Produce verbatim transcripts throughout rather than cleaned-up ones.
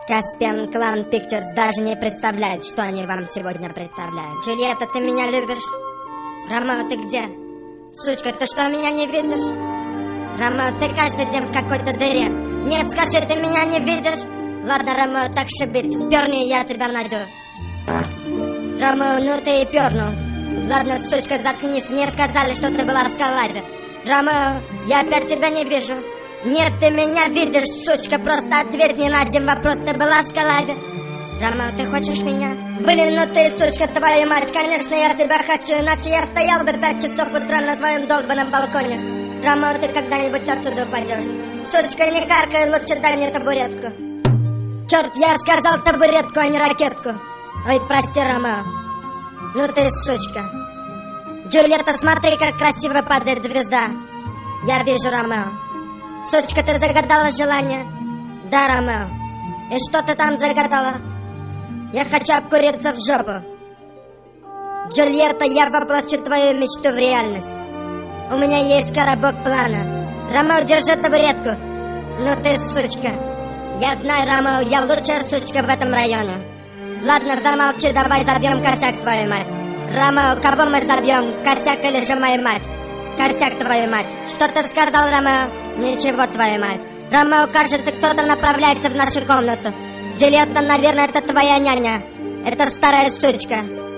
Caspian Clan Pictures даже не представляет, что они вам сегодня представляют. Джульетта, ты меня любишь? Ромео, ты где? Сучка, ты что, меня не видишь? Ромео, ты каждый день в какой-то дыре. Нет, скажи, ты меня не видишь? Ладно, Ромео, так шибить, перни, я тебя найду. Ромео, ну ты и пернул. Ладно, сучка, заткнись, мне сказали, что ты была в Скаладе. Ромео, я опять тебя не вижу. Нет, ты меня видишь, сучка, просто ответь мне на один вопрос, ты была в Скаладе? Ромео, ты хочешь меня? Блин, ну ты, сучка, твою мать, конечно, я тебя хочу, иначе я стоял бы пять часов утра на твоем долбаном балконе. Ромео, ты когда-нибудь отсюда упадешь. Сучка, не каркай, лучше дай мне табуретку. Черт, я сказал табуретку, а не ракетку. Ой, прости, Ромео. Ну ты, сучка. Джульетта, смотри, как красиво падает звезда. Я вижу, Ромео. Сучка, ты загадала желание? Да, Ромео. И что ты там загадала? Я хочу обкуриться в жопу. Джульетта, я воплощу твою мечту в реальность. У меня есть коробок плана. Ромео, держи табуретку. Ну ты, сучка. Я знаю, Ромео, я лучшая сучка в этом районе. Ладно, замолчи, давай забьем косяк, твою мать. Ромео, кого мы забьем, косяк или же мою мать? Косяк, твою мать. Что ты сказал, Ромео? Ничего, твою мать. Ромео, кажется, кто-то направляется в нашу комнату. Джульетта, наверное, это твоя няня. Это старая сучка.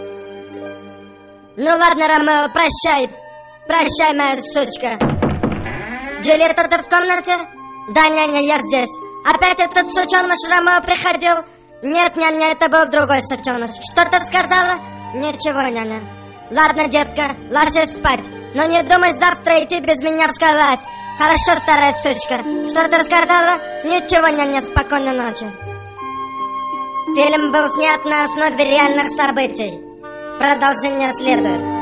Ну ладно, Ромео, прощай. Прощай, моя сучка. Джульетта, ты в комнате? Да, няня, я здесь. Опять этот сученыш Ромео приходил? Нет, няня, это был другой сученыш. Что ты сказала? Ничего, няня. Ладно, детка, ложись спать. Но не думай завтра идти без меня в Скаладе. Хорошо, старая сучка. Что ты сказала? Ничего, няня, спокойной ночи. Фильм был снят на основе реальных событий. Продолжение следует.